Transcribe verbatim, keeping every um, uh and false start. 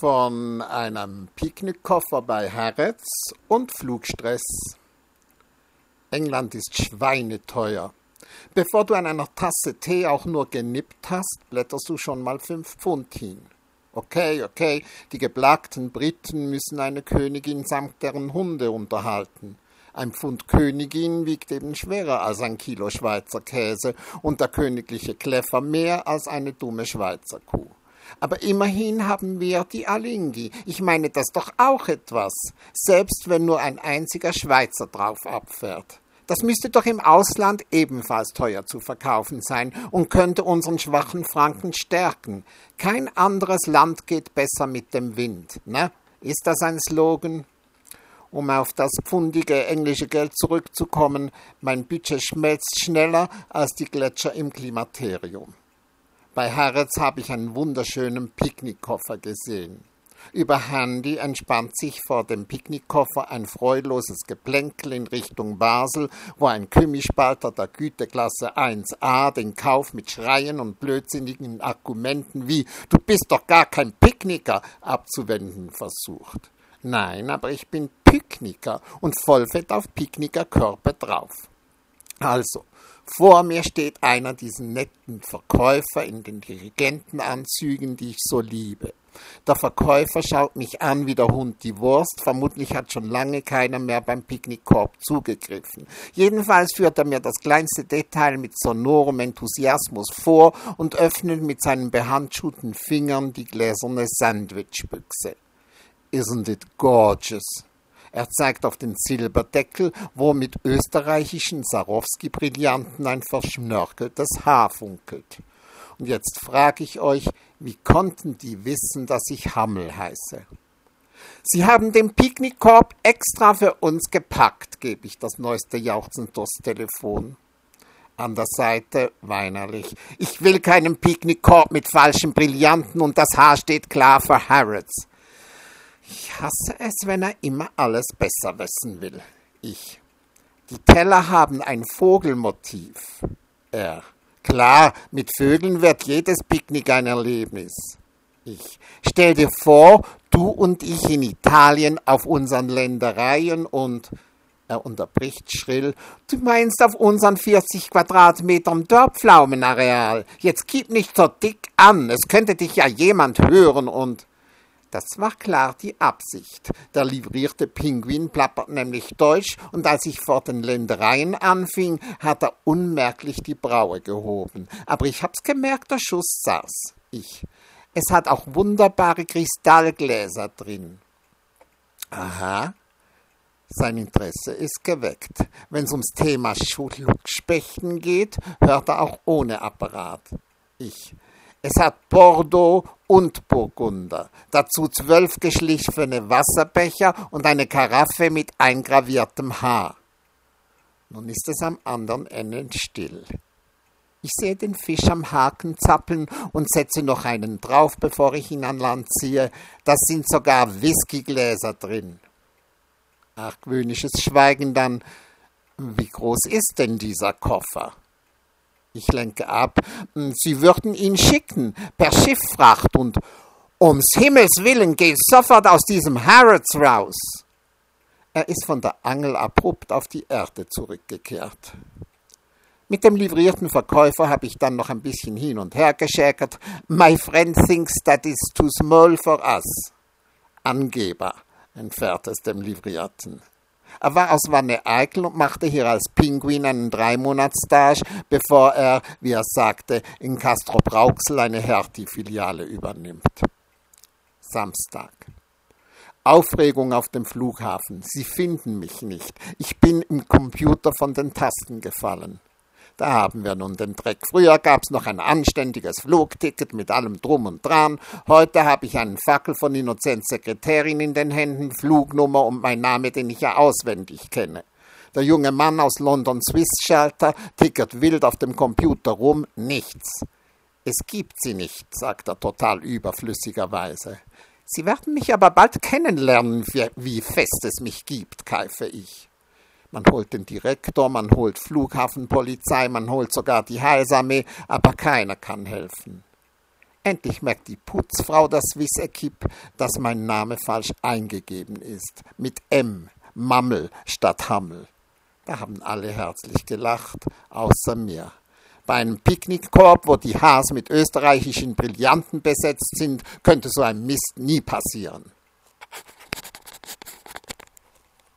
von einem Picknickkoffer bei Harrods und Flugstress. England ist schweineteuer. Bevor du an einer Tasse Tee auch nur genippt hast, blätterst du schon mal fünf Pfund hin. Okay, okay, die geplagten Briten müssen eine Königin samt deren Hunde unterhalten. Ein Pfund Königin wiegt eben schwerer als ein Kilo Schweizer Käse und der königliche Kläffer mehr als eine dumme Schweizer Kuh. Aber immerhin haben wir die Alinghi. Ich meine, das ist doch auch etwas, selbst wenn nur ein einziger Schweizer drauf abfährt. Das müsste doch im Ausland ebenfalls teuer zu verkaufen sein und könnte unseren schwachen Franken stärken. Kein anderes Land geht besser mit dem Wind, ne? Ist das ein Slogan? Um auf das pfundige englische Geld zurückzukommen, mein Budget schmelzt schneller als die Gletscher im Klimaterium. Bei Harrods habe ich einen wunderschönen Picknickkoffer gesehen. Über Handy entspannt sich vor dem Picknickkoffer ein freudloses Geplänkel in Richtung Basel, wo ein Kümispalter der Güteklasse eins a den Kauf mit Schreien und blödsinnigen Argumenten wie »Du bist doch gar kein Picknicker« abzuwenden versucht. Nein, aber ich bin Picknicker und vollfett auf Picknickerkörper drauf. Also, vor mir steht einer dieser netten Verkäufer in den Dirigentenanzügen, die ich so liebe. Der Verkäufer schaut mich an wie der Hund die Wurst. Vermutlich hat schon lange keiner mehr beim Picknickkorb zugegriffen. Jedenfalls führt er mir das kleinste Detail mit sonorem Enthusiasmus vor und öffnet mit seinen behandschuhten Fingern die gläserne Sandwichbüchse. Isn't it gorgeous? Er zeigt auf den Silberdeckel, wo mit österreichischen Swarovski-Brillanten ein verschnörkeltes Haar funkelt. Und jetzt frage ich euch, wie konnten die wissen, dass ich Hammel heiße? Sie haben den Picknickkorb extra für uns gepackt, gebe ich das neueste Jauchzen durchs Telefon. An der Seite weinerlich. Ich will keinen Picknickkorb mit falschen Brillanten und das Haar steht klar für Harrods. Ich hasse es, wenn er immer alles besser wissen will. Ich. Die Teller haben ein Vogelmotiv. Er. Klar, mit Vögeln wird jedes Picknick ein Erlebnis. Ich. Stell dir vor, du und ich in Italien auf unseren Ländereien und... Er unterbricht schrill. Du meinst auf unseren vierzig Quadratmetern Dörrpflaumenareal. Jetzt gib nicht so dick an, es könnte dich ja jemand hören und... Das war klar die Absicht. Der livrierte Pinguin plappert nämlich Deutsch und als ich vor den Ländereien anfing, hat er unmerklich die Braue gehoben. Aber ich hab's gemerkt, der Schuss saß. Ich. Es hat auch wunderbare Kristallgläser drin. Aha. Sein Interesse ist geweckt. Wenn's ums Thema Schluckspechten geht, hört er auch ohne Apparat. Ich. Es hat Bordeaux und Burgunder, dazu zwölf geschliffene Wasserbecher und eine Karaffe mit eingraviertem Haar. Nun ist es am anderen Ende still. Ich sehe den Fisch am Haken zappeln und setze noch einen drauf, bevor ich ihn an Land ziehe. Da sind sogar Whiskygläser drin. Argwöhnisches Schweigen dann. Wie groß ist denn dieser Koffer? Ich lenke ab. Sie würden ihn schicken, per Schifffracht und ums Himmels Willen, geh sofort aus diesem Harrods raus. Er ist von der Angel abrupt auf die Erde zurückgekehrt. Mit dem livrierten Verkäufer habe ich dann noch ein bisschen hin und her geschäkert. My friend thinks that is too small for us. Angeber, entfährt es dem Livrierten. Er war aus Wanne-Eickel und machte hier als Pinguin einen Dreimonatsstage, bevor er, wie er sagte, in Castrop-Rauxel eine Hertie-Filiale übernimmt. Samstag. Aufregung auf dem Flughafen. Sie finden mich nicht. Ich bin im Computer von den Tasten gefallen. Da haben wir nun den Dreck. Früher gab's noch ein anständiges Flugticket mit allem Drum und Dran. Heute habe ich einen Fackel von Innozents Sekretärin in den Händen, Flugnummer und mein Name, den ich ja auswendig kenne. Der junge Mann aus London Swiss Shelter tickert wild auf dem Computer rum. Nichts. Es gibt sie nicht, sagt er total überflüssigerweise. Sie werden mich aber bald kennenlernen, wie fest es mich gibt, keife ich. Man holt den Direktor, man holt Flughafenpolizei, man holt sogar die Heilsarmee, aber keiner kann helfen. Endlich merkt die Putzfrau der Swiss Equipe, dass mein Name falsch eingegeben ist. Mit M, Mammel statt Hammel. Da haben alle herzlich gelacht, außer mir. Bei einem Picknickkorb, wo die Haars mit österreichischen Brillanten besetzt sind, könnte so ein Mist nie passieren.